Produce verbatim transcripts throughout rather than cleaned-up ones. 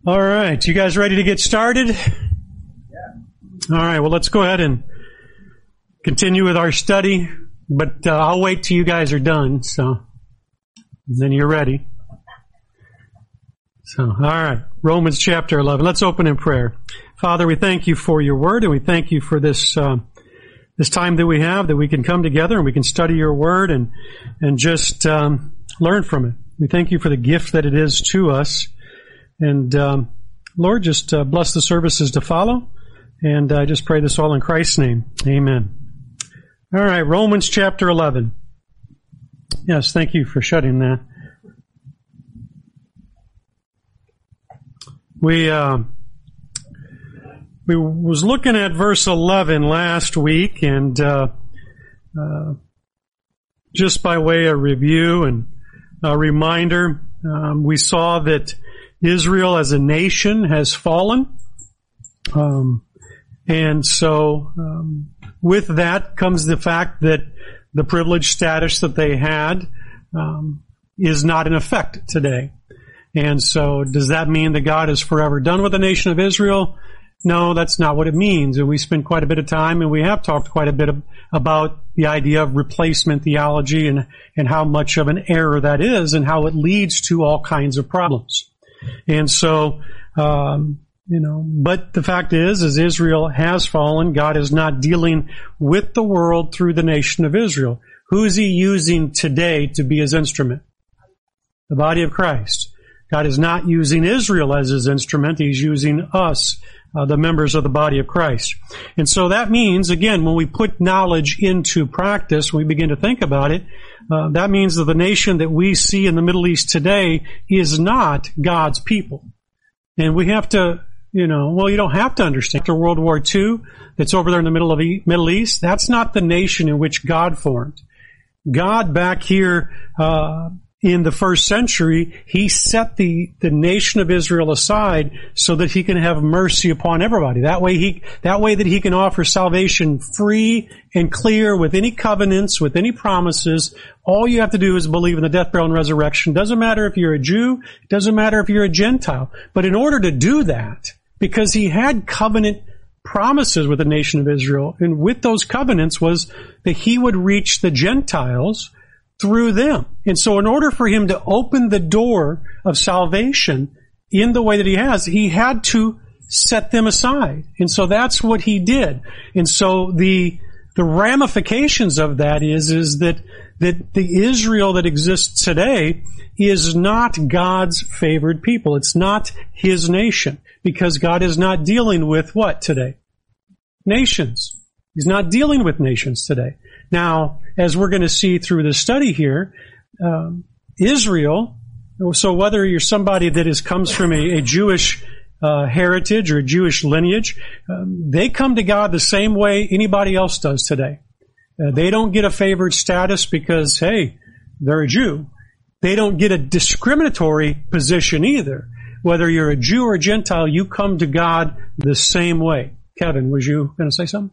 All right, you guys ready to get started? Yeah. All right, well, let's go ahead and continue with our study, but uh, I'll wait till you guys are done, so then you're ready. So, all right, Romans chapter eleven. Let's open in prayer. Father, we thank you for your word, and we thank you for this uh, this time that we have, that we can come together and we can study your word and and just um, learn from it. We thank you for the gift that it is to us. And, um, Lord, just uh, bless the services to follow. And I just pray this all in Christ's name. Amen. All right, Romans chapter eleven. Yes, thank you for shutting that. We, uh, we was looking at verse eleven last week, and uh, uh, just by way of review and a reminder, um, we saw that Israel as a nation has fallen. Um, and so, um, with that comes the fact that the privileged status that they had, um, is not in effect today. And so, does that mean that God is forever done with the nation of Israel? No, that's not what it means. And we spent quite a bit of time, and we have talked quite a bit of, about the idea of replacement theology and, and how much of an error that is and how it leads to all kinds of problems. And so, um, you know, but the fact is, is Israel has fallen. God is not dealing with the world through the nation of Israel. Who is he using today to be his instrument? The body of Christ. God is not using Israel as his instrument. He's using us, uh, the members of the body of Christ. And so that means, again, when we put knowledge into practice, we begin to think about it, Uh, that means that the nation that we see in the Middle East today is not God's people. And we have to, you know, well, you don't have to understand. After World War Two, that's over there in the middle of the Middle East, that's not the nation in which God formed. God back here, uh, in the first century, he set the, the nation of Israel aside so that he can have mercy upon everybody. That way he, that way that he can offer salvation free and clear with any covenants, with any promises. All you have to do is believe in the death, burial, and resurrection. Doesn't matter if you're a Jew. Doesn't matter if you're a Gentile. But in order to do that, because he had covenant promises with the nation of Israel, and with those covenants was that he would reach the Gentiles through them. And so in order for him to open the door of salvation in the way that he has, he had to set them aside. And so that's what he did. And so the the ramifications of that is, is that, that the Israel that exists today is not God's favored people. It's not his nation, because God is not dealing with what today? Nations. He's not dealing with nations today. Now, as we're going to see through the study here, um, Israel, so whether you're somebody that is comes from a, a Jewish uh, heritage or a Jewish lineage, um, they come to God the same way anybody else does today. Uh, they don't get a favored status because, hey, they're a Jew. They don't get a discriminatory position either. Whether you're a Jew or a Gentile, you come to God the same way. Kevin, was you going to say something?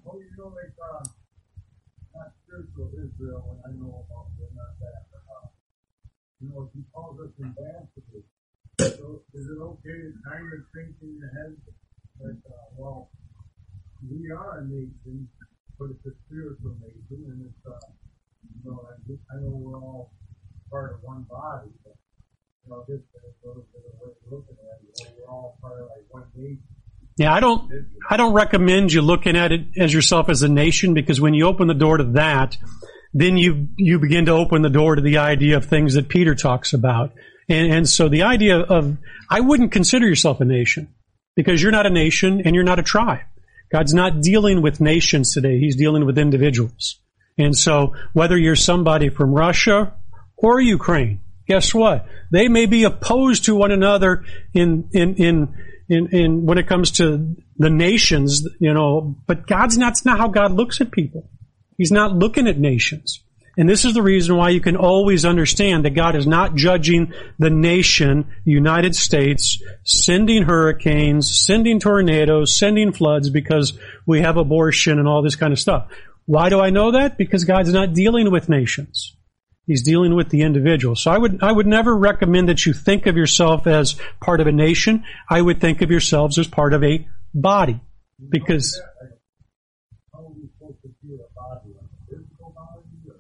Israel, and I know about it, not that. Uh, you know, he calls us ambassadors. So is it okay to kind of think in your head that, uh, well, we are a nation, but it's a spiritual nation, and it's, uh, you know, I, just, I know we're all part of one body, but, you know, this is a little bit of a way of looking at it. You know, we're all part of like one nation. Yeah, I don't, I don't recommend you looking at it as yourself as a nation, because when you open the door to that, then you, you begin to open the door to the idea of things that Peter talks about. And, and so the idea of, I wouldn't consider yourself a nation, because you're not a nation and you're not a tribe. God's not dealing with nations today. He's dealing with individuals. And so whether you're somebody from Russia or Ukraine, guess what? They may be opposed to one another in, in, in, In, in when it comes to the nations, you know, but God's not, that's not how God looks at people. He's not looking at nations. And this is the reason why you can always understand that God is not judging the nation, United States, sending hurricanes, sending tornadoes, sending floods because we have abortion and all this kind of stuff. Why do I know that? Because God's not dealing with nations. He's dealing with the individual. So I would, I would never recommend that you think of yourself as part of a nation. I would think of yourselves as part of a body. Because, how are we supposed to feel a body? Like a physical body? Or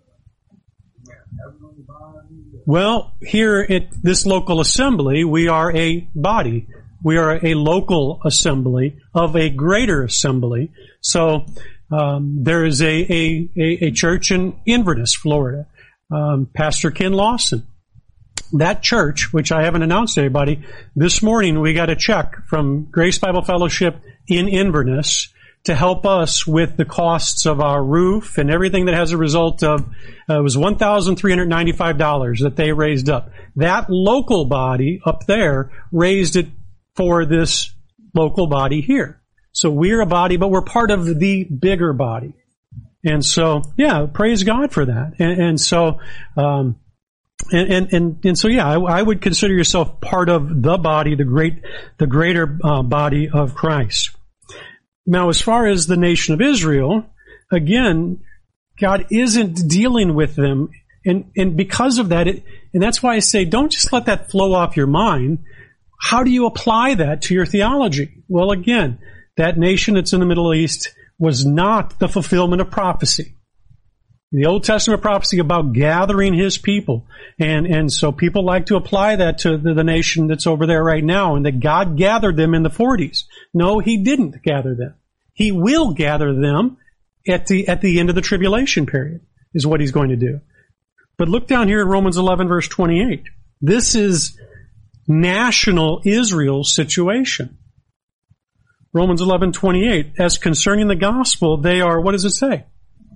a heavenly body? well, here at this local assembly, we are a body. We are a local assembly of a greater assembly. So, um, there is a, a, a, a church in Inverness, Florida. Um, Pastor Ken Lawson. That church, which I haven't announced to anybody, this morning we got a check from Grace Bible Fellowship in Inverness to help us with the costs of our roof and everything that has a result of, uh, it was one thousand three hundred ninety-five dollars that they raised up. That local body up there raised it for this local body here. So we're a body, but we're part of the bigger body. And so, yeah, praise God for that. And, and so, um, and, and, and, and so, yeah, I, I would consider yourself part of the body, the great, the greater uh, body of Christ. Now, as far as the nation of Israel, again, God isn't dealing with them. And, and because of that, it, and that's why I say, don't just let that flow off your mind. How do you apply that to your theology? Well, again, that nation that's in the Middle East was not the fulfillment of prophecy. The Old Testament prophecy about gathering His people. And, and so people like to apply that to the, the nation that's over there right now, and that God gathered them in the forties. No, He didn't gather them. He will gather them at the, at the end of the tribulation period, is what He's going to do. But look down here in Romans eleven verse twenty-eight. This is national Israel's situation. Romans eleven twenty-eight, as concerning the gospel, they are, what does it say?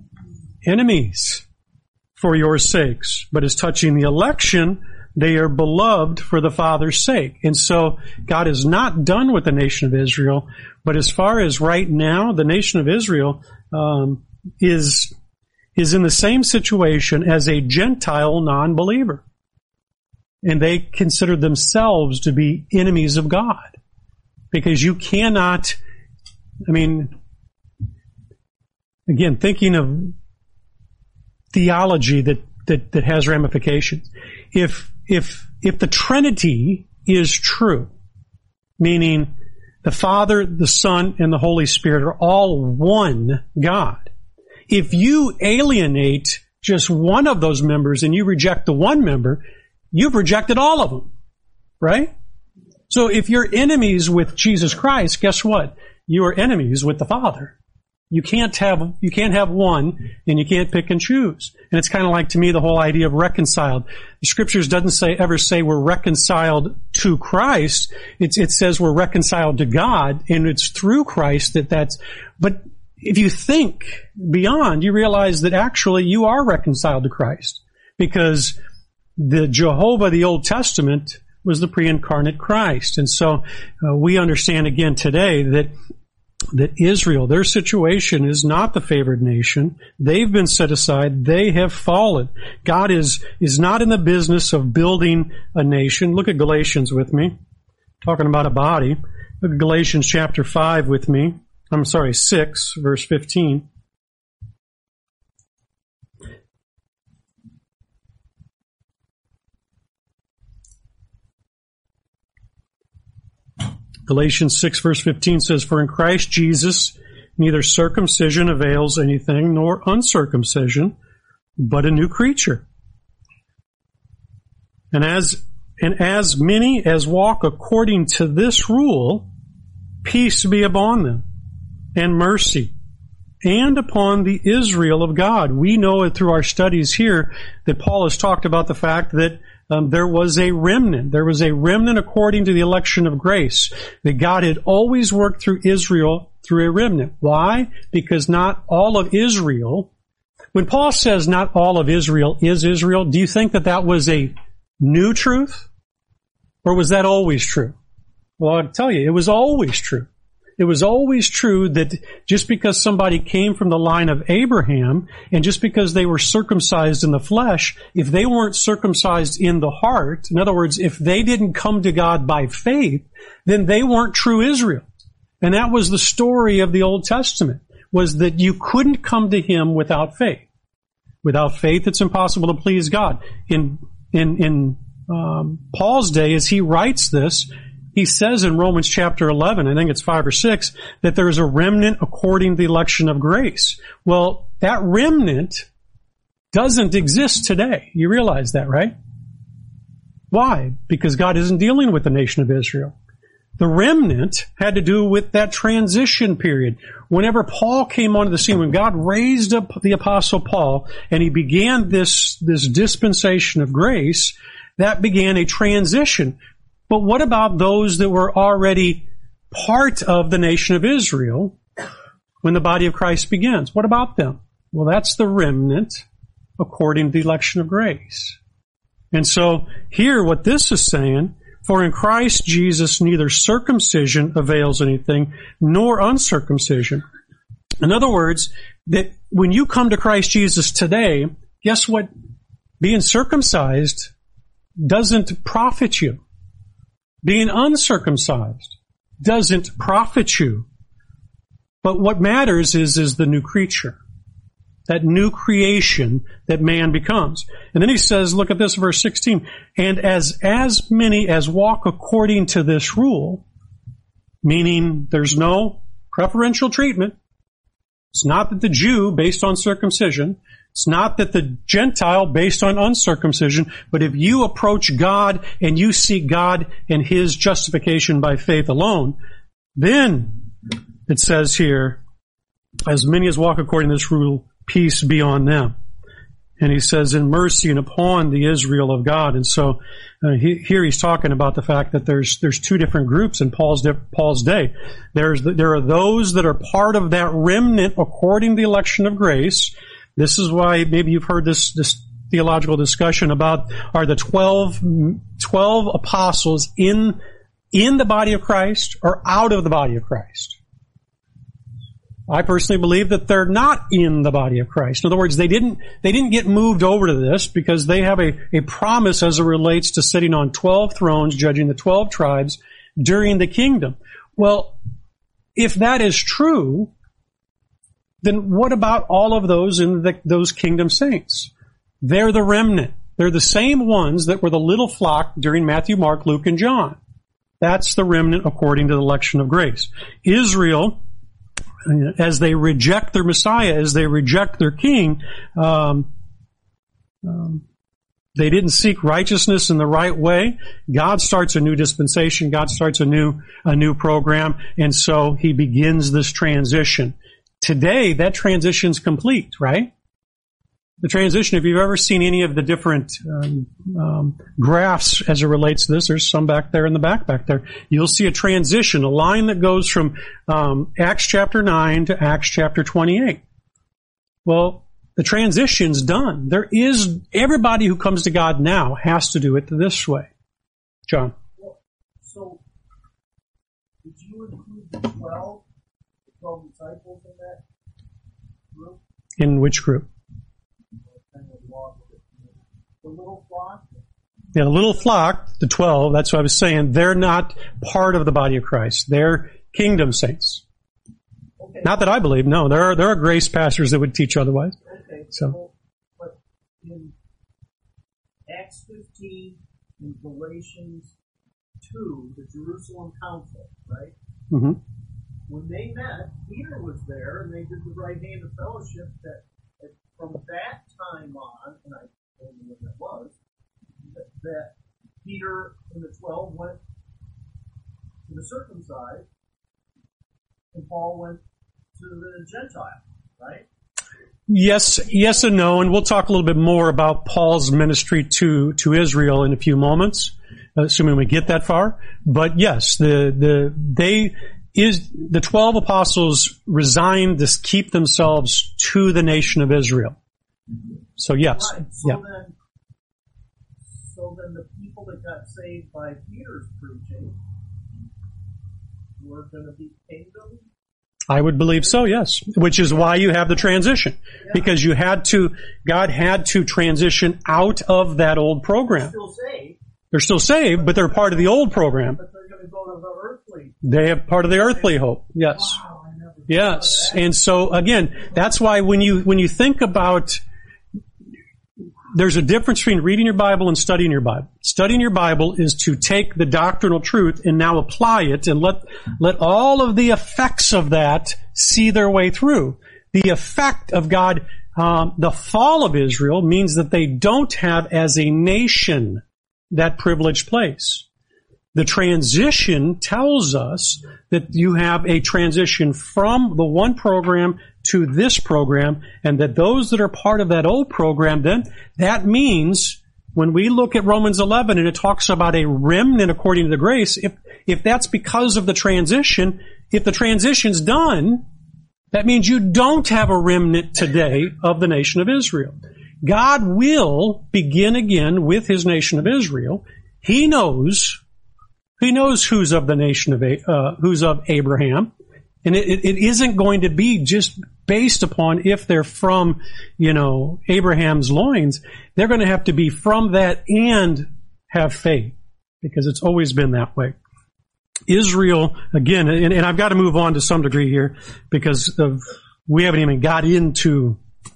Enemies for your sakes. But as touching the election, they are beloved for the Father's sake. And so God is not done with the nation of Israel. But as far as right now, the nation of Israel um, is, is in the same situation as a Gentile non-believer. And they consider themselves to be enemies of God. Because you cannot, I mean, again, thinking of theology that, that, that has ramifications. If, if, if the Trinity is true, meaning the Father, the Son, and the Holy Spirit are all one God. If you alienate just one of those members and you reject the one member, you've rejected all of them, right? So if you're enemies with Jesus Christ, guess what? You are enemies with the Father. You can't have, you can't have one, and you can't pick and choose. And it's kind of like, to me, the whole idea of reconciled. The Scriptures doesn't say, ever say we're reconciled to Christ. It's, it says we're reconciled to God, and it's through Christ that that's, but if you think beyond, you realize that actually you are reconciled to Christ. Because the Jehovah, the Old Testament, was the pre-incarnate Christ. And so uh, we understand again today that that Israel, their situation is not the favored nation. They've been set aside. They have fallen. God is is not in the business of building a nation. Look at Galatians with me. Talking about a body. Look at Galatians chapter five with me. I'm sorry, six, verse fifteen. Galatians six verse fifteen says, "For in Christ Jesus neither circumcision avails anything, nor uncircumcision, but a new creature. And as, and as many as walk according to this rule, peace be upon them, and mercy, and upon the Israel of God." We know it through our studies here that Paul has talked about the fact that Um, there was a remnant. There was a remnant according to the election of grace. That God had always worked through Israel through a remnant. Why? Because not all of Israel, when Paul says not all of Israel is Israel, do you think that that was a new truth? Or was that always true? Well, I'll tell you, it was always true. It was always true that just because somebody came from the line of Abraham, and just because they were circumcised in the flesh, if they weren't circumcised in the heart, in other words, if they didn't come to God by faith, then they weren't true Israel. And that was the story of the Old Testament, was that you couldn't come to Him without faith. Without faith, it's impossible to please God. In in in um, Paul's day, as he writes this, he says in Romans chapter eleven, I think it's five or six, that there is a remnant according to the election of grace. Well, that remnant doesn't exist today. You realize that, right? Why? Because God isn't dealing with the nation of Israel. The remnant had to do with that transition period. Whenever Paul came onto the scene, when God raised up the Apostle Paul and he began this, this dispensation of grace, that began a transition. But what about those that were already part of the nation of Israel when the body of Christ begins? What about them? Well, that's the remnant according to the election of grace. And so here what this is saying, for in Christ Jesus neither circumcision avails anything, nor uncircumcision. In other words, that when you come to Christ Jesus today, guess what? Being circumcised doesn't profit you. Being uncircumcised doesn't profit you. But what matters is, is the new creature. That new creation that man becomes. And then he says, look at this, verse sixteen, and as, as many as walk according to this rule, meaning there's no preferential treatment. It's not that the Jew based on circumcision. It's not that the Gentile based on uncircumcision. But if you approach God and you seek God and His justification by faith alone, then it says here, as many as walk according to this rule, peace be on them. And he says, in mercy and upon the Israel of God. And so uh, he, here he's talking about the fact that there's there's two different groups in Paul's Paul's day. There's the, there are those that are part of that remnant according to the election of grace. This is why maybe you've heard this this theological discussion about, are the twelve, twelve apostles in in the body of Christ or out of the body of Christ? I personally believe that they're not in the body of Christ. In other words, they didn't, they didn't get moved over to this because they have a, a promise as it relates to sitting on twelve thrones, judging the twelve tribes during the kingdom. Well, if that is true, then what about all of those in the, those kingdom saints? They're the remnant. They're the same ones that were the little flock during Matthew, Mark, Luke, and John. That's the remnant according to the election of grace. Israel, as they reject their Messiah, as they reject their King, um, um, they didn't seek righteousness in the right way. God starts a new dispensation. God starts a new a new program, and so He begins this transition. Today, that transition's complete, right? The transition, if you've ever seen any of the different um, um, graphs as it relates to this, there's some back there in the back back there. You'll see a transition, a line that goes from um, Acts chapter nine to Acts chapter twenty-eight. Well, the transition's done. There is, everybody who comes to God now has to do it this way. John? Well, so, did you include the twelve, the twelve disciples in that group? In which group? The little flock? Yeah, the little flock, the twelve, that's what I was saying, they're not part of the body of Christ. They're kingdom saints. Okay. Not that I believe, no. There are, there are grace pastors that would teach otherwise. Okay, so. so but in Acts fifteen and Galatians two, the Jerusalem Council, right? Mm-hmm. When they met, Peter was there, and they did the right hand of fellowship that, that from that time on, and I don't know when that was, that, that Peter and the twelve went to the circumcised, and Paul went to the Gentile, right? Yes, yes and no, and we'll talk a little bit more about Paul's ministry to, to Israel in a few moments, assuming we get that far. But yes, the, the, they, is, the twelve apostles resigned to keep themselves to the nation of Israel. So yes. Right. So yeah. then, so then the people that got saved by Peter's preaching were going to be kingdom? I would believe so, yes. Which is why you have the transition. Yeah. Because you had to, God had to transition out of that old program. They're still saved. They're still saved, but they're part of the old program. But they're going to go to the earthly. They have part of the earthly hope, yes. Wow, I never yes. And so again, that's why when you, when you think about there's a difference between reading your Bible and studying your Bible. Studying your Bible is to take the doctrinal truth and now apply it and let, let all of the effects of that see their way through. The effect of God, um, the fall of Israel means that they don't have as a nation that privileged place. The transition tells us that you have a transition from the one program to this program, and that those that are part of that old program, then that means when we look at Romans eleven and it talks about a remnant according to the grace, if, if that's because of the transition, if the transition's done, that means you don't have a remnant today of the nation of Israel. God will begin again with his nation of Israel. He knows He knows who's of the nation of, uh, who's of Abraham. And it, it isn't going to be just based upon if they're from, you know, Abraham's loins. They're going to have to be from that and have faith, because it's always been that way. Israel, again, and, and I've got to move on to some degree here because of, we haven't even got into,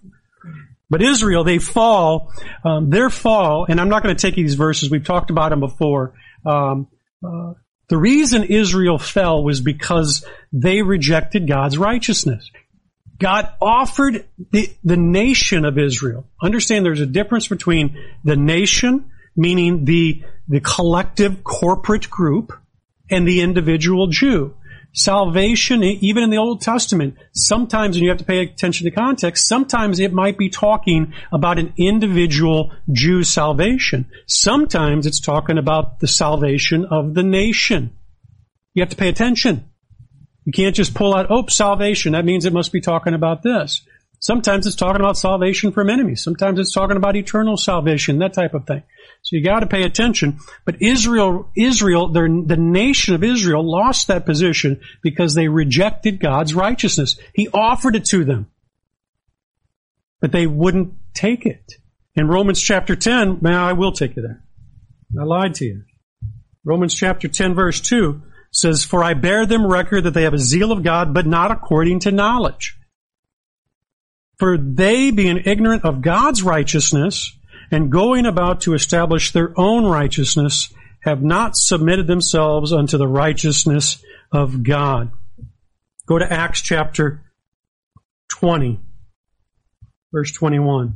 but Israel, they fall, um, their fall, and I'm not going to take these verses, we've talked about them before. Um, Uh, the reason Israel fell was because they rejected God's righteousness. God offered the, the nation of Israel. Understand there's a difference between the nation, meaning the, the collective corporate group, and the individual Jew. Salvation, even in the Old Testament, sometimes, and you have to pay attention to context, sometimes it might be talking about an individual Jew's salvation. Sometimes it's talking about the salvation of the nation. You have to pay attention. You can't just pull out, oh, salvation, that means it must be talking about this. Sometimes it's talking about salvation from enemies. Sometimes it's talking about eternal salvation, that type of thing. So you got to pay attention. But Israel, Israel, the nation of Israel lost that position because they rejected God's righteousness. He offered it to them, but they wouldn't take it. In Romans chapter ten, now I will take you there. I lied to you. Romans chapter ten, verse two says, "For I bear them record that they have a zeal of God, but not according to knowledge. For they, being ignorant of God's righteousness, and going about to establish their own righteousness, have not submitted themselves unto the righteousness of God." Go to Acts chapter twenty, verse twenty-one.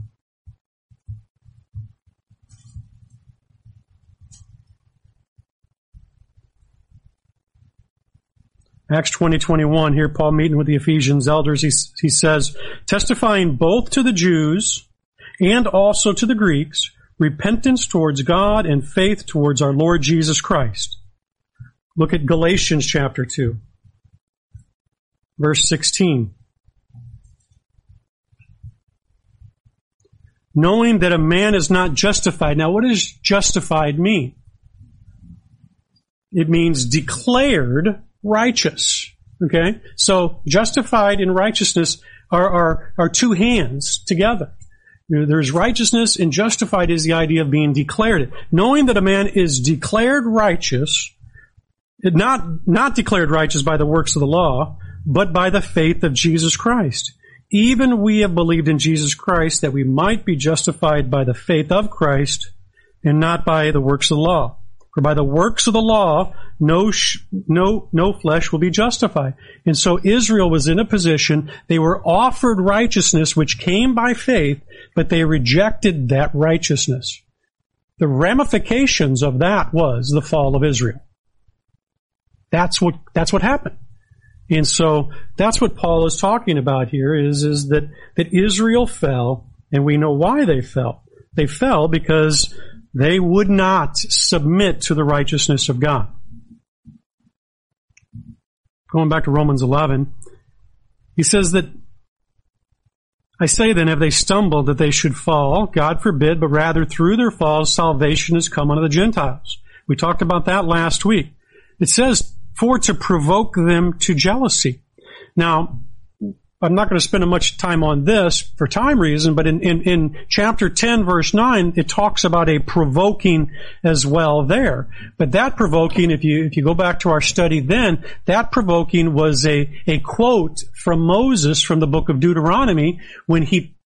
Acts twenty, twenty-one, here Paul meeting with the Ephesians elders, he, he says, "Testifying both to the Jews and also to the Greeks, repentance towards God and faith towards our Lord Jesus Christ." Look at Galatians chapter two, verse sixteen. "Knowing that a man is not justified." Now, what does justified mean? It means declared righteous. Okay? So, justified and righteousness are, are, are two hands together. There's righteousness, and justified is the idea of being declared. Knowing that a man is declared righteous, not, not declared righteous by the works of the law, but by the faith of Jesus Christ. Even we have believed in Jesus Christ that we might be justified by the faith of Christ and not by the works of the law. For by the works of the law, no, sh- no, no flesh will be justified. And so Israel was in a position, they were offered righteousness which came by faith, but they rejected that righteousness. The ramifications of that was the fall of Israel. That's what, that's what happened. And so that's what Paul is talking about here is, is that, that Israel fell, and we know why they fell. They fell because they would not submit to the righteousness of God. Going back to Romans eleven, he says that, "I say then, have they stumbled that they should fall? God forbid, but rather through their fall salvation has come unto the Gentiles." We talked about that last week. It says, "For to provoke them to jealousy." Now, I'm not going to spend much time on this for time reason, but in, in, in chapter ten, verse nine, it talks about a provoking as well there. But that provoking, if you, if you go back to our study then, that provoking was a, a quote from Moses from the book of Deuteronomy when he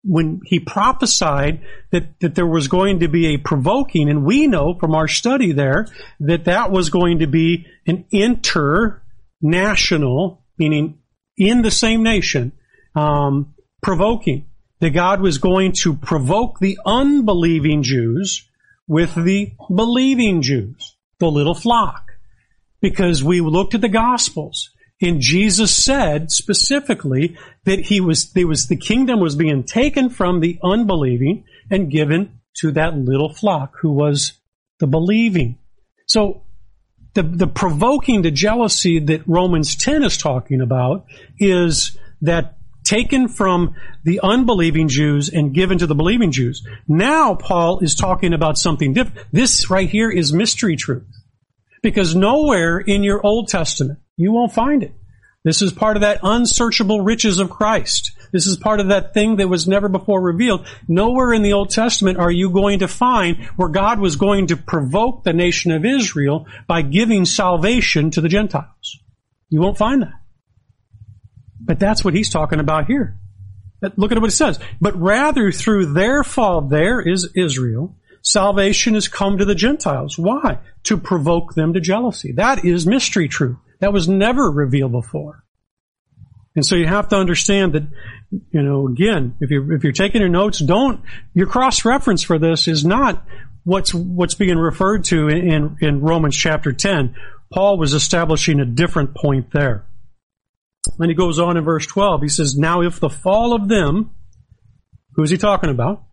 when he prophesied that, that there was going to be a provoking, and we know from our study there that that was going to be an international, meaning in the same nation, um, provoking. That God was going to provoke the unbelieving Jews with the believing Jews, the little flock. Because we looked at the Gospels, and Jesus said specifically that he was, there was, the kingdom was being taken from the unbelieving and given to that little flock who was the believing. So the, the provoking to jealousy that Romans ten is talking about is that taken from the unbelieving Jews and given to the believing Jews. Now Paul is talking about something different. This right here is mystery truth. Because nowhere in your Old Testament, you won't find it. This is part of that unsearchable riches of Christ. This is part of that thing that was never before revealed. Nowhere in the Old Testament are you going to find where God was going to provoke the nation of Israel by giving salvation to the Gentiles. You won't find that. But that's what he's talking about here. Look at what it says. But rather through their fall, there is Israel, salvation has come to the Gentiles. Why? To provoke them to jealousy. That is mystery truth. That was never revealed before. And so you have to understand that, you know, again, if you're, if you're taking your notes, don't, your cross-reference for this is not what's, what's being referred to in, in Romans chapter ten. Paul was establishing a different point there. Then he goes on in verse twelve. He says, now if the fall of them, who's he talking about?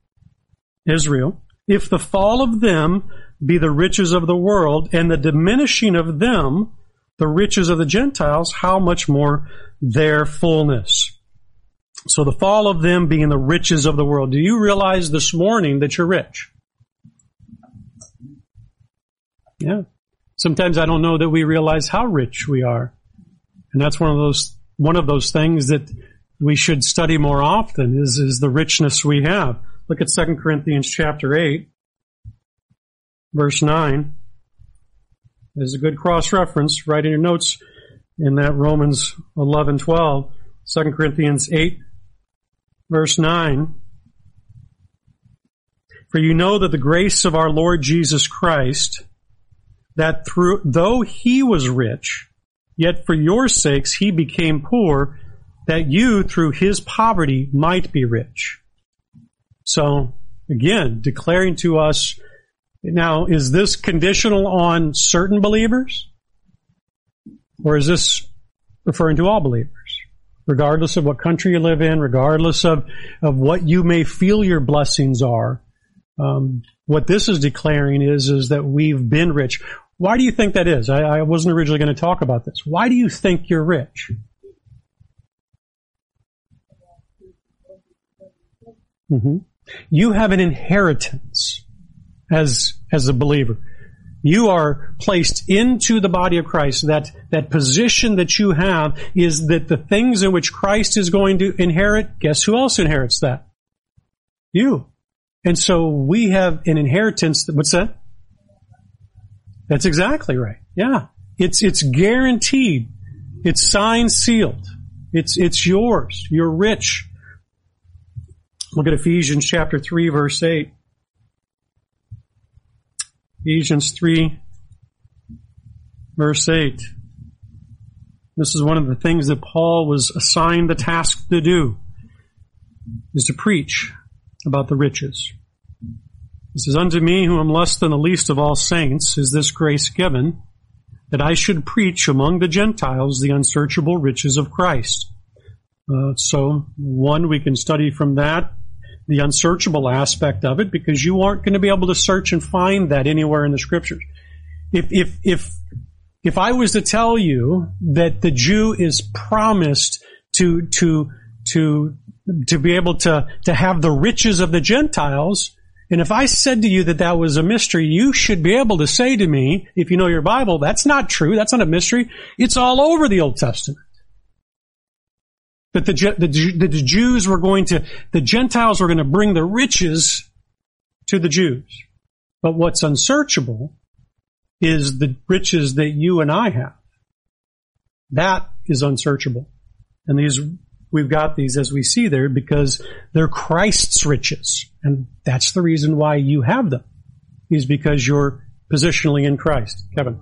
Israel. If the fall of them be the riches of the world, and the diminishing of them the riches of the Gentiles, how much more their fullness? So the fall of them being the riches of the world. Do you realize this morning that you're rich? Yeah. Sometimes I don't know that we realize how rich we are. And that's one of those, one of those things that we should study more often is, is the richness we have. Look at Second Corinthians chapter eight, verse nine. There's a good cross-reference right in your notes in that Romans eleven twelve. Second Corinthians eight, verse nine. For you know that the grace of our Lord Jesus Christ, that through, though he was rich, yet for your sakes he became poor, that you through his poverty might be rich. So, again, declaring to us, now, is this conditional on certain believers? Or is this referring to all believers? Regardless of what country you live in, regardless of, of what you may feel your blessings are, um, what this is declaring is, is that we've been rich. Why do you think that is? I, I wasn't originally going to talk about this. Why do you think you're rich? Mm-hmm. You have an inheritance as, as a believer. You are placed into the body of Christ. That, that position that you have is that the things in which Christ is going to inherit, guess who else inherits that? You. And so we have an inheritance. That, what's that? That's exactly right. Yeah. It's, it's guaranteed. It's signed, sealed. It's, it's yours. You're rich. Look at Ephesians chapter three, verse eight. Ephesians three, verse eight. This is one of the things that Paul was assigned the task to do, is to preach about the riches. He says, unto me, who am less than the least of all saints, is this grace given, that I should preach among the Gentiles the unsearchable riches of Christ. Uh, so, one, we can study from that the unsearchable aspect of it, because you aren't going to be able to search and find that anywhere in the Scriptures. If if if if I was to tell you that the Jew is promised to to to to be able to to have the riches of the Gentiles, and if I said to you that that was a mystery, you should be able to say to me, if you know your Bible, that's not true. That's not a mystery. It's all over the Old Testament. That the, the, the Jews were going to, the Gentiles were going to bring the riches to the Jews. But what's unsearchable is the riches that you and I have. That is unsearchable. And these we've got these as we see there because they're Christ's riches. And that's the reason why you have them, is because you're positionally in Christ. Kevin?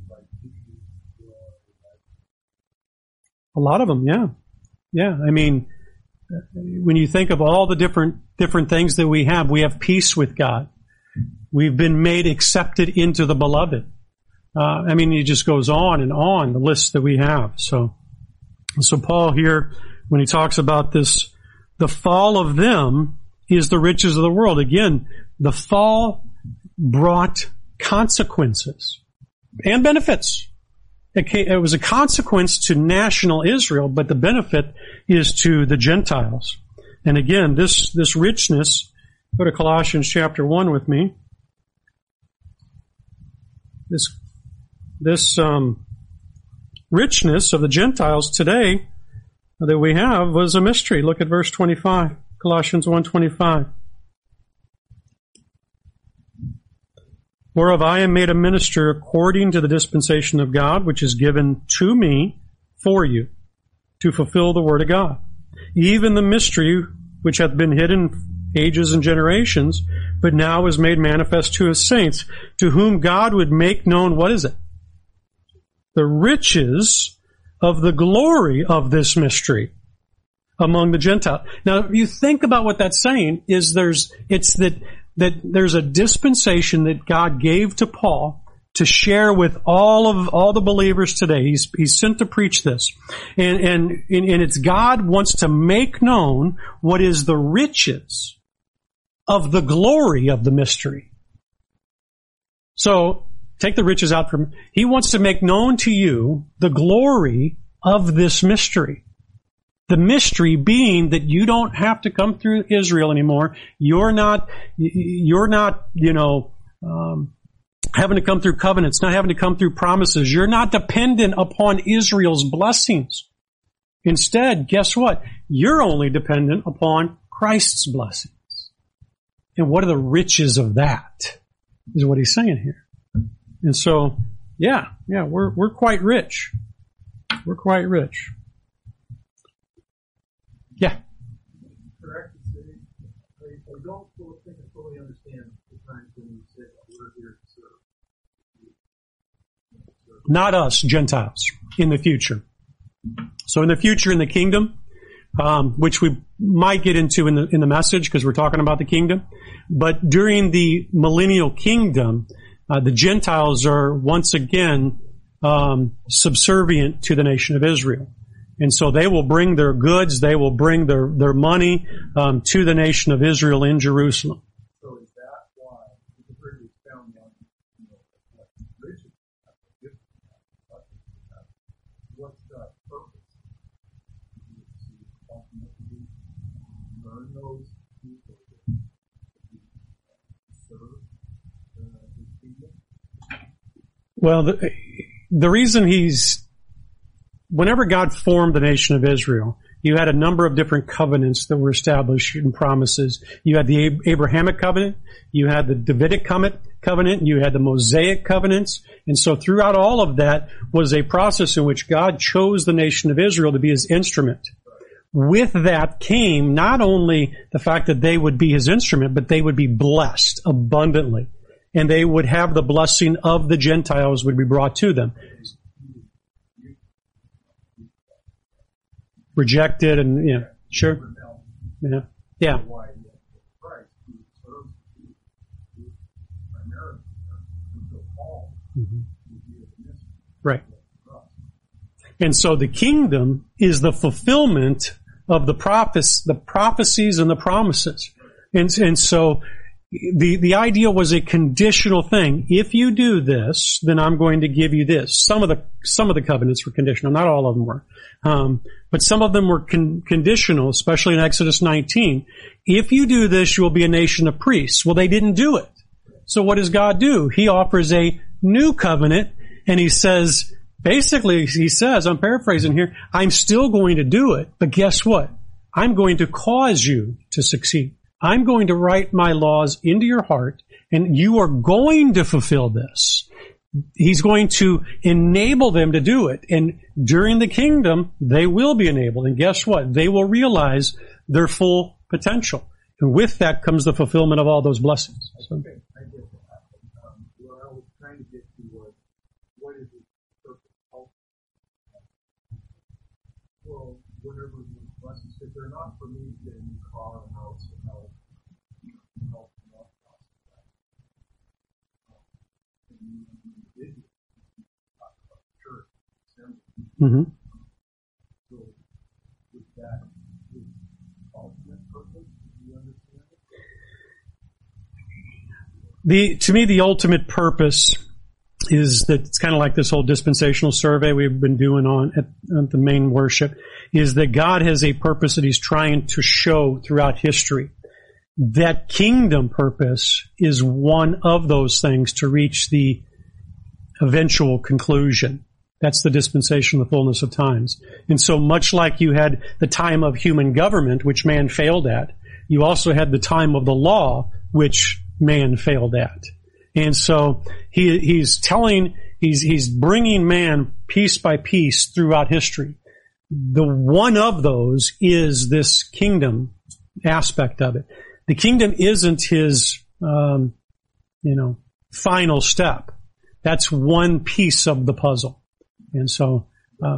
A lot of them, yeah. Yeah, I mean, when you think of all the different different things that we have, we have peace with God. We've been made accepted into the beloved. Uh, I mean, it just goes on and on, the list that we have. So, so Paul here, when he talks about this, the fall of them is the riches of the world. Again, the fall brought consequences and benefits. It, came, it was a consequence to national Israel, but the benefit is to the Gentiles. And again, this, this richness, go to Colossians chapter one with me. This, this, um, richness of the Gentiles today that we have was a mystery. Look at verse twenty-five, Colossians one twenty-five. Whereof I am made a minister according to the dispensation of God, which is given to me for you, to fulfill the word of God. Even the mystery which hath been hidden ages and generations, but now is made manifest to his saints, to whom God would make known, what is it? The riches of the glory of this mystery among the Gentiles. Now, if you think about what that's saying, is there's, it's that, that there's a dispensation that God gave to Paul to share with all of, all the believers today. He's, he's sent to preach this. And, and, and it's God wants to make known what is the riches of the glory of the mystery. So, take the riches out from, he wants to make known to you the glory of this mystery. The mystery being that you don't have to come through Israel anymore. You're not, you're not, you know, um, having to come through covenants, not having to come through promises. You're not dependent upon Israel's blessings. Instead, guess what? You're only dependent upon Christ's blessings. And what are the riches of that? Is what he's saying here. And so, yeah, yeah, we're we're quite rich. We're quite rich. Yeah. Correct. I, I don't think I fully understand the times when you said we're here to serve. Not us, Gentiles, in the future. So in the future, in the kingdom, um, which we might get into in the in the message because we're talking about the kingdom, but during the millennial kingdom, uh, the Gentiles are once again um, subservient to the nation of Israel. And so they will bring their goods, they will bring their, their money um, to the nation of Israel in Jerusalem. So is that why the British found on, you know, what riches, what's the purpose? To ultimately learn those people that serve the kingdom? Well, the, the reason he's Whenever God formed the nation of Israel, you had a number of different covenants that were established and promises. You had the Abrahamic covenant, you had the Davidic covenant, you had the Mosaic covenants. And so throughout all of that was a process in which God chose the nation of Israel to be his instrument. With that came not only the fact that they would be his instrument, but they would be blessed abundantly. And they would have the blessing of the Gentiles would be brought to them. Rejected and, yeah, sure. Yeah. Yeah. Mm-hmm. Right. And so the kingdom is the fulfillment of the prophes- the prophecies and the promises. And, and so the, the idea was a conditional thing. If you do this, then I'm going to give you this. Some of the, some of the covenants were conditional. Not all of them were. Um, but some of them were con- conditional, especially in Exodus nineteen. If you do this, you will be a nation of priests. Well, they didn't do it. So what does God do? He offers a new covenant, and he says, basically, he says, I'm paraphrasing here, I'm still going to do it, but guess what? I'm going to cause you to succeed. I'm going to write my laws into your heart, and you are going to fulfill this. He's going to enable them to do it. And during the kingdom, they will be enabled. And guess what? They will realize their full potential. And with that comes the fulfillment of all those blessings. So, okay, I get that. Um, what I was trying to get to was, what is the purpose of, well, whatever the blessings, if they're not for me to get a new car, a house, a house, you know, you know, mm-hmm. So, with that, is ultimate purpose, do you understand it? The, to me, the ultimate purpose is that it's kind of like this whole dispensational survey we've been doing on at, at the main worship, is that God has a purpose that He's trying to show throughout history. That kingdom purpose is one of those things to reach the eventual conclusion. That's the dispensation of the fullness of times. And so much like you had the time of human government, which man failed at, you also had the time of the law, which man failed at. And so he, he's telling, he's, he's bringing man piece by piece throughout history. The one of those is this kingdom aspect of it. The kingdom isn't his, um, you know, final step. That's one piece of the puzzle. And so, uh,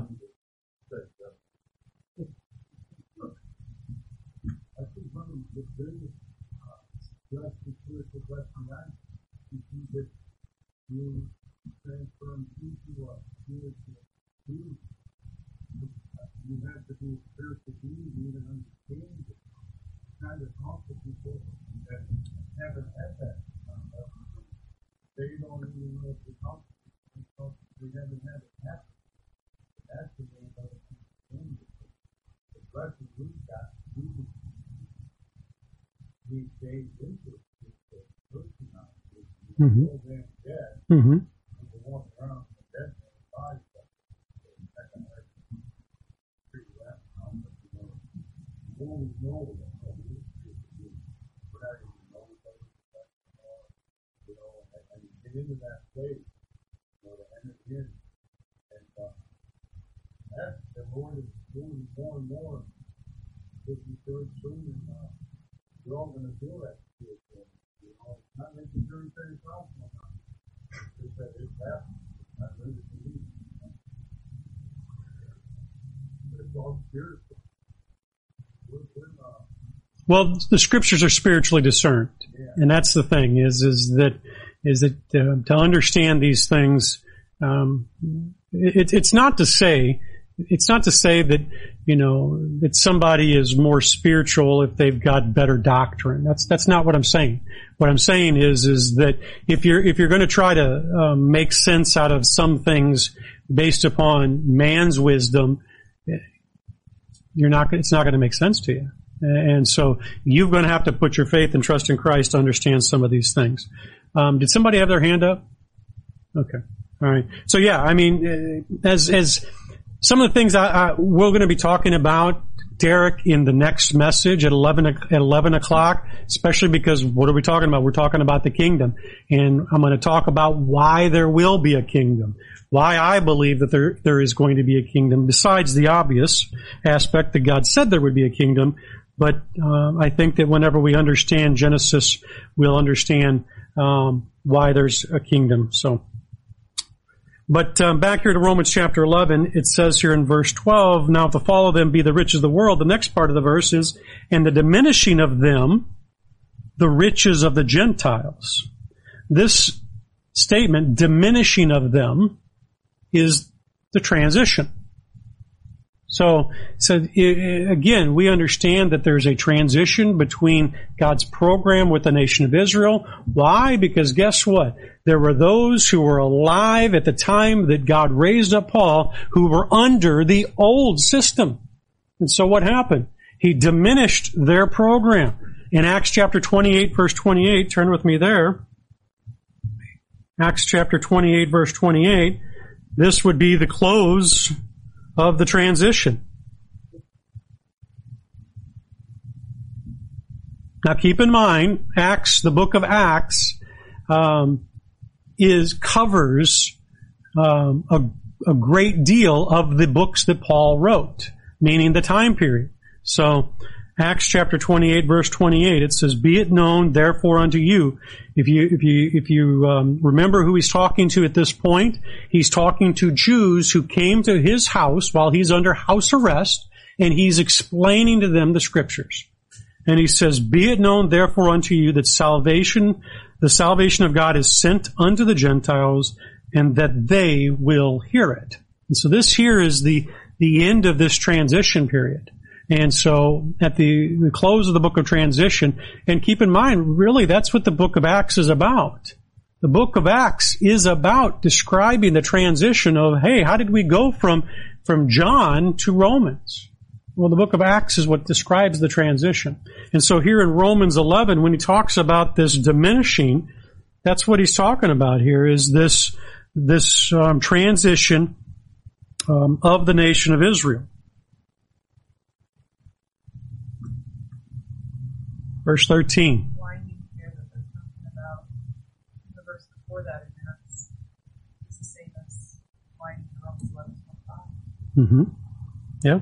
I think one of the biggest blessings here is blessing that you see that you transform into a spiritual being. You have to be a spiritual being to even understand it. Kind of talk to people that haven't had that. They don't even know if they talk to people. They haven't had it happen. That's the way that it's understanding it. The blessing we've got, we these days into it. It's personalized. It's mm-hmm. more than dead. Mm-hmm. People walk around with dead man's body. That's a hard to figure that out. But you know, you always know that. Into that place, you know, to enter in, and uh, that's the Lord is doing more and more. This is very soon, and uh, we're all going to feel that. You know, it's not making very very problem. It's that it's happening. It's not ready to leave. But it's all spiritual. We're, we're, uh, well, the scriptures are spiritually discerned, yeah. And that's the thing is is that. is that uh, to understand these things, um, it, it's not to say, it's not to say that, you know, that somebody is more spiritual if they've got better doctrine. That's, that's not what I'm saying. What I'm saying is, is that if you're, if you're going to try to um, make sense out of some things based upon man's wisdom, you're not, it's not going to make sense to you. And so you're going to have to put your faith and trust in Christ to understand some of these things. Um, did somebody have their hand up? Okay. All right. So yeah, I mean, as, as some of the things I, I, we're going to be talking about, Derek, in the next message at eleven, at eleven o'clock, especially because what are we talking about? We're talking about the kingdom. And I'm going to talk about why there will be a kingdom. Why I believe that there, there is going to be a kingdom besides the obvious aspect that God said there would be a kingdom. But, uh, I think that whenever we understand Genesis, we'll understand Um, why there's a kingdom. So, but um, back here to Romans chapter eleven, it says here in verse twelve, now if the fall of them be the riches of the world, the next part of the verse is, and the diminishing of them, the riches of the Gentiles. This statement, diminishing of them, is the transition. So, so again, we understand that there's a transition between God's program with the nation of Israel. Why? Because guess what? There were those who were alive at the time that God raised up Paul who were under the old system. And so what happened? He diminished their program. In Acts chapter twenty-eight, verse twenty-eight, turn with me there. Acts chapter twenty-eight, verse twenty-eight. This would be the close of the transition. Now keep in mind, Acts, the book of Acts, um, is covers um, a, a great deal of the books that Paul wrote, meaning the time period. So Acts chapter twenty-eight, verse twenty-eight, it says, "Be it known, therefore, unto you." If you if you if you um, remember who he's talking to at this point, he's talking to Jews who came to his house while he's under house arrest, and he's explaining to them the Scriptures. And he says, "Be it known, therefore, unto you that salvation, the salvation of God is sent unto the Gentiles, and that they will hear it." And so this here is the the end of this transition period. And so at the, the close of the book of transition, and keep in mind, really, that's what the book of Acts is about. The book of Acts is about describing the transition of, hey, how did we go from, from John to Romans? Well, the book of Acts is what describes the transition. And so here in Romans eleven, when he talks about this diminishing, that's what he's talking about here, is this, this um, transition um, of the nation of Israel. Verse thirteen. Winding here that they're talking about the verse before that, and that's it's the same as winding in Romans eleven twenty-five. Mm-hmm. Yeah.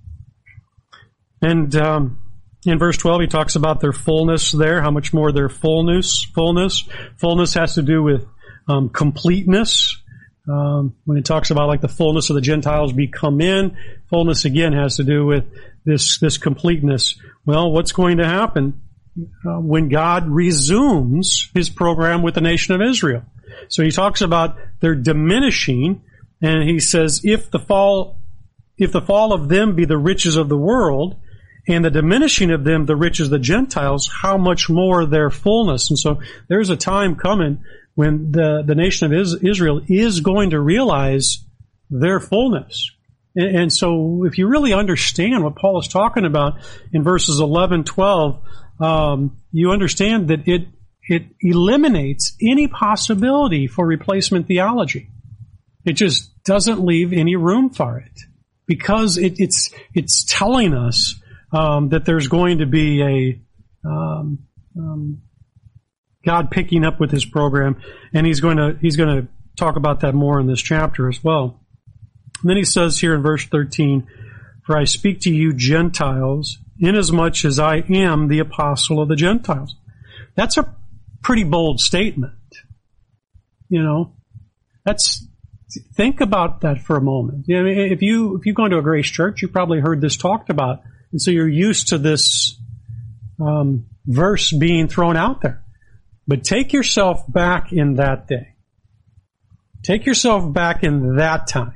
And um, in verse twelve, he talks about their fullness there, how much more their fullness, fullness. Fullness has to do with um, completeness. Um, when it talks about like the fullness of the Gentiles be come in, fullness again has to do with this, this completeness. Well, what's going to happen uh, when God resumes his program with the nation of Israel? So he talks about their diminishing, and he says, if the fall, if the fall of them be the riches of the world, and the diminishing of them the riches of the Gentiles, how much more their fullness? And so there's a time coming when the, the nation of Israel is going to realize their fullness. And, and so if you really understand what Paul is talking about in verses eleven, twelve, um, you understand that it, it eliminates any possibility for replacement theology. It just doesn't leave any room for it, because it, it's, it's telling us um, that there's going to be a, um, um, God picking up with his program, and he's going to he's going to talk about that more in this chapter as well. And then he says here in verse thirteen, "For I speak to you Gentiles, inasmuch as I am the apostle of the Gentiles." That's a pretty bold statement. You know, that's think about that for a moment. You know, if you if you go into a Grace Church, you probably heard this talked about, and so you're used to this um, verse being thrown out there. But take yourself back in that day. Take yourself back in that time.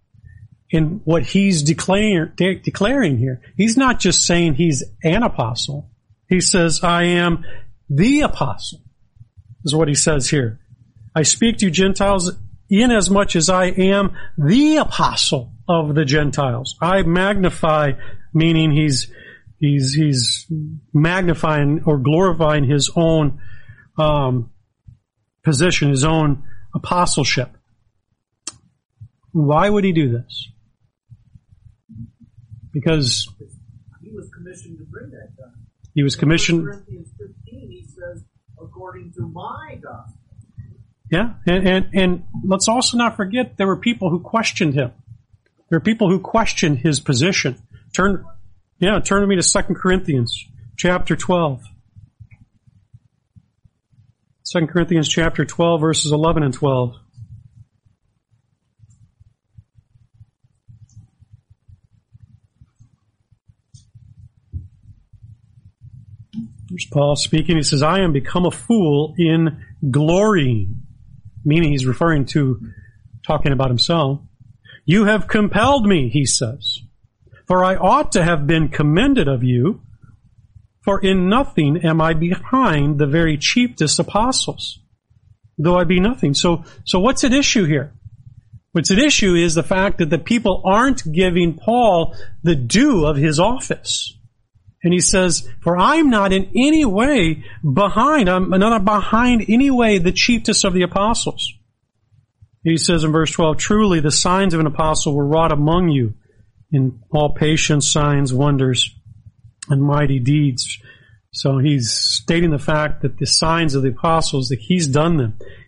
In what he's declare, de- declaring here. He's not just saying he's an apostle. He says, I am the apostle. This is what he says here. I speak to you Gentiles inasmuch as I am the apostle of the Gentiles. I magnify, meaning he's, he's, he's magnifying or glorifying his own Um, position, his own apostleship. Why would he do this? Because he was commissioned to bring that down. He was commissioned. In Corinthians fifteen, he says, according to my gospel. Yeah, and, and and let's also not forget there were people who questioned him. There are people who questioned his position. Turn, yeah, turn with me to Second Corinthians chapter twelve. Second Corinthians chapter twelve, verses eleven and twelve. Here's Paul speaking. He says, I am become a fool in glorying. Meaning he's referring to, talking about himself. You have compelled me, he says. For I ought to have been commended of you. For in nothing am I behind the very chiefest apostles, though I be nothing. So, so what's at issue here? What's at issue is the fact that the people aren't giving Paul the due of his office. And he says, for I'm not in any way behind, I'm not behind any way the chiefest of the apostles. He says in verse twelve, truly the signs of an apostle were wrought among you in all patience, signs, wonders, and mighty deeds. So he's stating the fact that the signs of the apostles, that he's done them.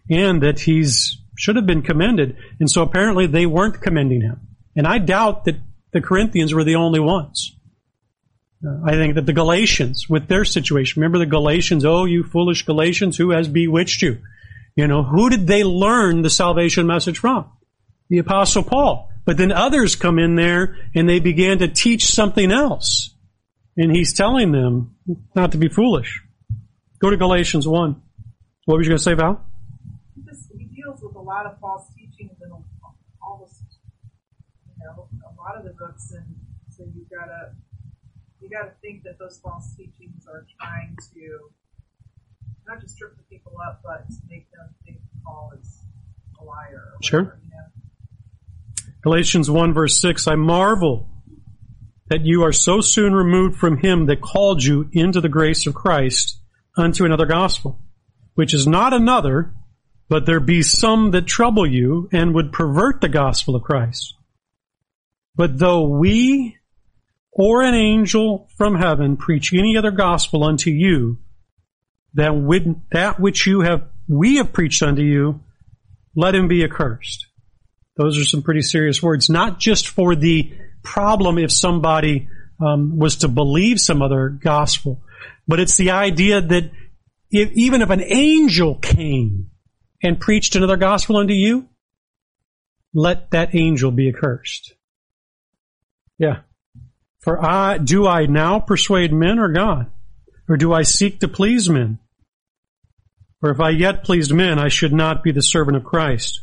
and that he's should have been commended. And so apparently they weren't commending him. And I doubt that the Corinthians were the only ones. Uh, I think that the Galatians, with their situation, remember the Galatians, oh, you foolish Galatians, who has bewitched you? You know, who did they learn the salvation message from? The Apostle Paul. But then others come in there and they began to teach something else. And he's telling them not to be foolish. Go to Galatians one. What were you going to say, Val? He, just, he deals with a lot of false teachings in almost, you know, a lot of the books, and so you've got to you got to think that those false teachings are trying to not just trip the people up, but to make them think Paul is a liar. Or whatever, sure. You know? Galatians one verse six, I marvel that you are so soon removed from him that called you into the grace of Christ unto another gospel, which is not another, but there be some that trouble you and would pervert the gospel of Christ. But though we or an angel from heaven preach any other gospel unto you, that with that which you have we have preached unto you, let him be accursed. Those are some pretty serious words, not just for the problem if somebody um, was to believe some other gospel, but it's the idea that if, even if an angel came and preached another gospel unto you, let that angel be accursed. Yeah. For I, do I now persuade men or God? Or do I seek to please men? For if I yet pleased men, I should not be the servant of Christ.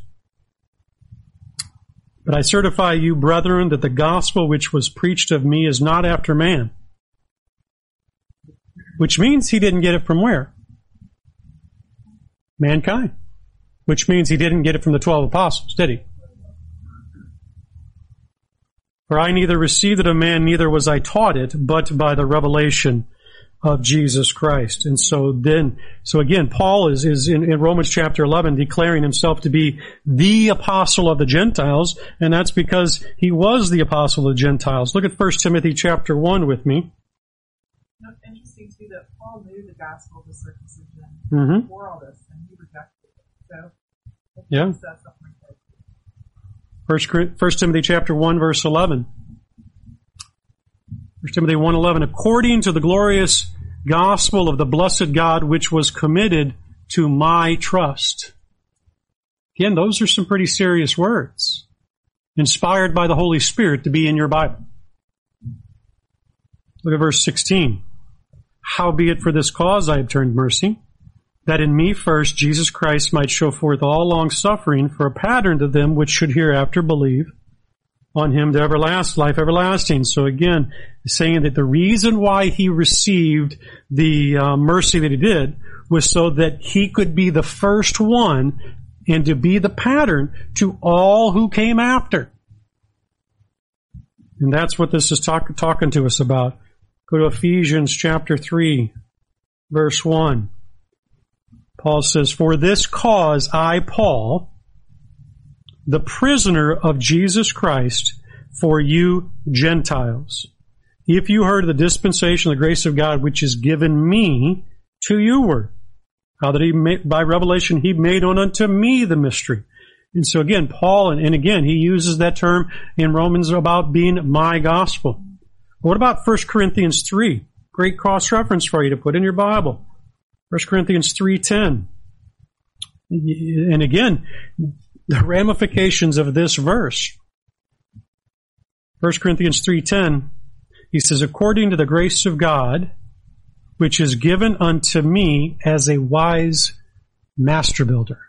But I certify you, brethren, that the gospel which was preached of me is not after man. Which means he didn't get it from where? Mankind. Which means he didn't get it from the twelve apostles, did he? For I neither received it of man, neither was I taught it, but by the revelation of Jesus Christ. And so then, so again, Paul is, is in, in Romans chapter eleven declaring himself to be the apostle of the Gentiles, and that's because he was the apostle of the Gentiles. Look at First Timothy chapter one with me. You know, it's interesting too that Paul knew the gospel of the circumcision Mm-hmm. before all this, and he rejected it. So, Yeah. says something like that. First, First Timothy chapter one, verse eleven. First Timothy one eleven. According to the glorious gospel of the blessed God, which was committed to my trust. Again, those are some pretty serious words, inspired by the Holy Spirit to be in your Bible. Look at verse sixteen. Howbeit for this cause I have turned mercy, that in me first Jesus Christ might show forth all long suffering for a pattern to them which should hereafter believe on him to everlasting life everlasting. So again, saying that the reason why he received the uh, mercy that he did was so that he could be the first one and to be the pattern to all who came after. And that's what this is talk, talking to us about. Go to Ephesians chapter three, verse one. Paul says, for this cause I, Paul, the prisoner of Jesus Christ, for you Gentiles, if you heard of the dispensation of the grace of God which is given me to you word, how that he made, by revelation he made known unto me the mystery. And so again, Paul, and, and again, he uses that term in Romans about being my gospel. What about First Corinthians three? Great cross-reference for you to put in your Bible. First Corinthians three ten. And again, the ramifications of this verse. First Corinthians three ten, he says, according to the grace of God, which is given unto me as a wise master builder.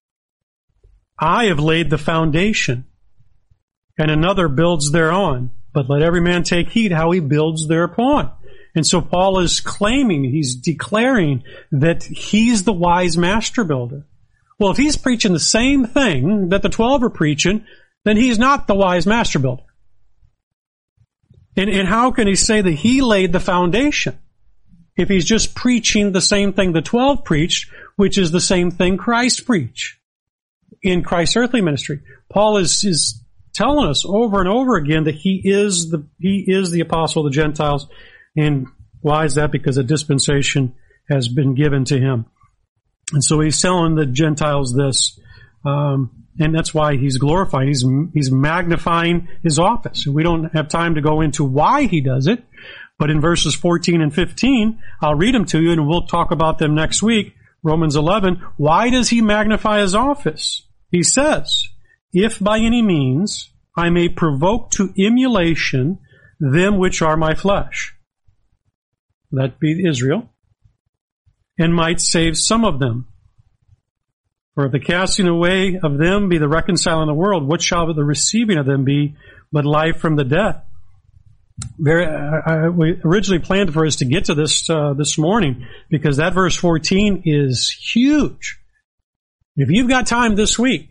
I have laid the foundation, and another builds thereon. But let every man take heed how he builds thereupon. And so Paul is claiming, he's declaring that he's the wise master builder. Well, if he's preaching the same thing that the twelve are preaching, then he's not the wise master builder. And, and how can he say that he laid the foundation if he's just preaching the same thing the twelve preached, which is the same thing Christ preached in Christ's earthly ministry? Paul is, is telling us over and over again that he is the he is the apostle of the Gentiles. And why is that? Because a dispensation has been given to him. And so he's telling the Gentiles this, um, and that's why he's glorifying. He's he's magnifying his office. We don't have time to go into why he does it, but in verses fourteen and fifteen, I'll read them to you, and we'll talk about them next week. Romans eleven. Why does he magnify his office? He says, "If by any means I may provoke to emulation them which are my flesh," that be Israel, "and might save some of them. For if the casting away of them be the reconciling of the world, what shall the receiving of them be but life from the dead?" Very, I, I, we originally planned for us to get to this uh, this morning because that verse fourteen is huge. If you've got time this week,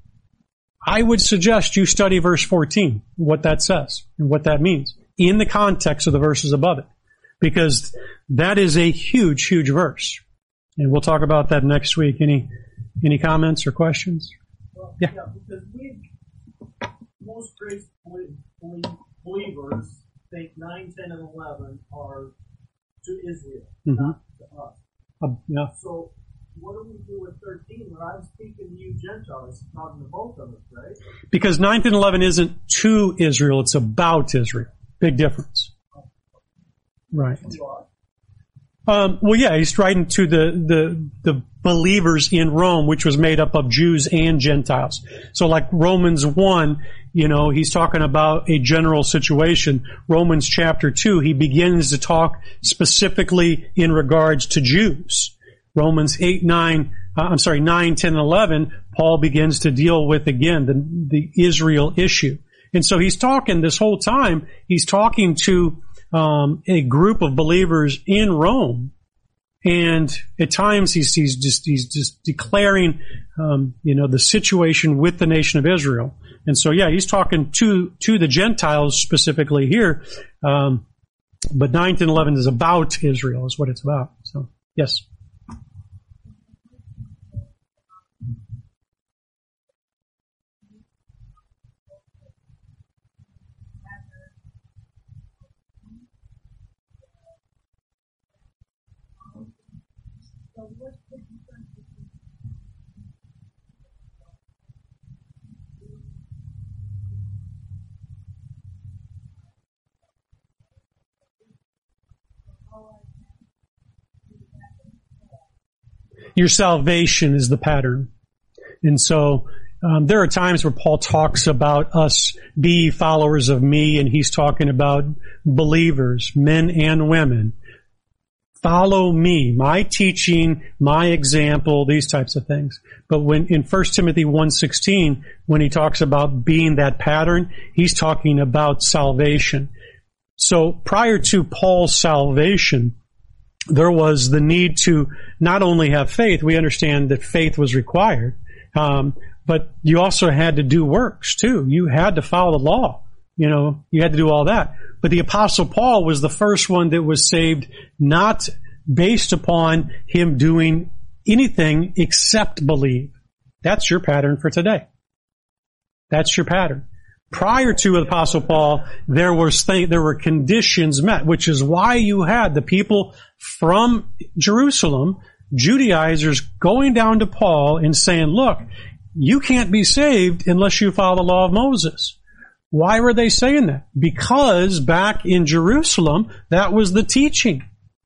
I would suggest you study verse fourteen, what that says and what that means in the context of the verses above it, because that is a huge, huge verse. And we'll talk about that next week. Any any comments or questions? Well, Yeah. yeah, because we, most grace believers think nine, ten, and eleven are to Israel, Mhm. not to us. Uh, yeah. So what do we do with thirteen? When I'm speaking to you Gentiles, it's talking to both of us, right? Because ninth and eleven isn't to Israel, it's about Israel. Big difference. Right. To us. Um, well, yeah, he's writing to the, the, the believers in Rome, which was made up of Jews and Gentiles. So like Romans one, you know, he's talking about a general situation. Romans chapter two, he begins to talk specifically in regards to Jews. Romans eight, nine, uh, I'm sorry, nine, ten, and eleven, Paul begins to deal with, again, the, the Israel issue. And so he's talking this whole time, he's talking to um, a group of believers in Rome. And at times he's, he's just, he's just declaring, um, you know, the situation with the nation of Israel. And so, yeah, he's talking to, to the Gentiles specifically here. Um, but nine and eleven is about Israel, is what it's about. So, yes. Your salvation is the pattern. And so um, there are times where Paul talks about us be followers of me, and he's talking about believers, men and women. Follow me, my teaching, my example, these types of things. But when in First Timothy one sixteen, when he talks about being that pattern, he's talking about salvation. So prior to Paul's salvation, there was the need to not only have faith. We understand that faith was required, um, but you also had to do works too. You had to follow the law. You know, you had to do all that. But the Apostle Paul was the first one that was saved, not based upon him doing anything except believe. That's your pattern for today. That's your pattern. Prior to the Apostle Paul, there was th- there were conditions met, which is why you had the people from Jerusalem, Judaizers, going down to Paul and saying, look, you can't be saved unless you follow the law of Moses. Why were they saying that? Because back in Jerusalem, that was the teaching.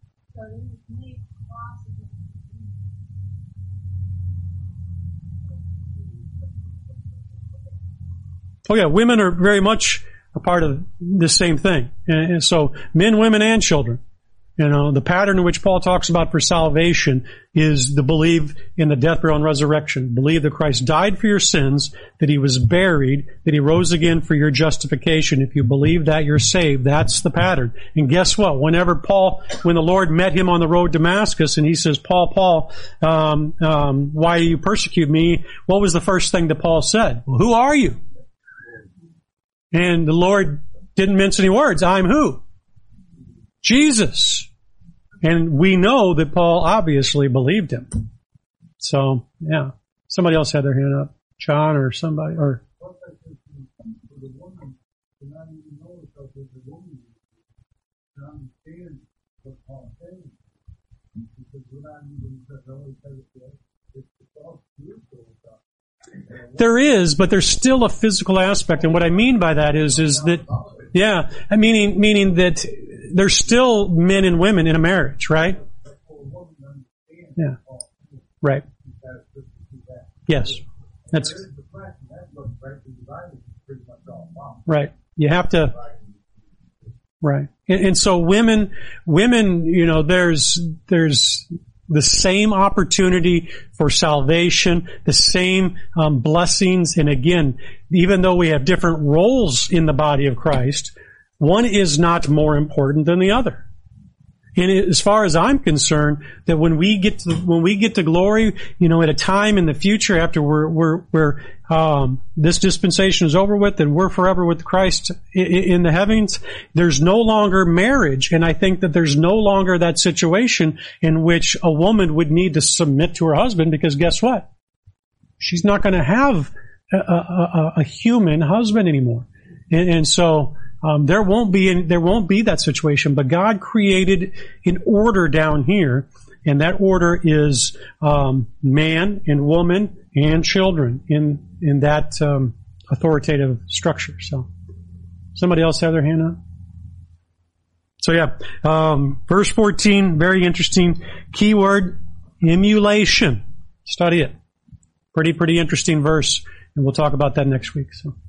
Oh yeah, women are very much a part of the same thing. And so men, women, and children. You know, the pattern in which Paul talks about for salvation is the believe in the death, burial, and resurrection. Believe that Christ died for your sins, that he was buried, that he rose again for your justification. If you believe that, you're saved. That's the pattern. And guess what? Whenever Paul, when the Lord met him on the road to Damascus, and he says, Paul, Paul, um, um, why do you persecute me? What was the first thing that Paul said? Well, who are you? And the Lord didn't mince any words. I'm who? Jesus. And we know that Paul obviously believed him. So, yeah. Somebody else had their hand up. John or somebody, or... For the woman to not even know herself as a woman, to understand what Paul's saying. because we're not even really pedophiles. It's all spiritual stuff. There is, but there's still a physical aspect, and what I mean by that is, is that, yeah, meaning, meaning that there's still men and women in a marriage, right? Yeah. Right. Yes. That's right. You have to, right. And, and so women, women, you know, there's, there's the same opportunity for salvation, the same um, blessings. And again, even though we have different roles in the body of Christ, one is not more important than the other. And as far as I'm concerned, that when we get to when we get to glory, you know, at a time in the future after we're we're we're um, this dispensation is over with and we're forever with Christ in, in the heavens, there's no longer marriage, and I think that there's no longer that situation in which a woman would need to submit to her husband, because guess what? She's not going to have a, a, a human husband anymore, and, and so. Um, there won't be any, there won't be that situation, but God created an order down here, and that order is um, man and woman and children in in that um, authoritative structure. So, somebody else have their hand up? So yeah, um, verse fourteen, very interesting. Keyword: emulation. Study it. Pretty pretty interesting verse, and we'll talk about that next week. So.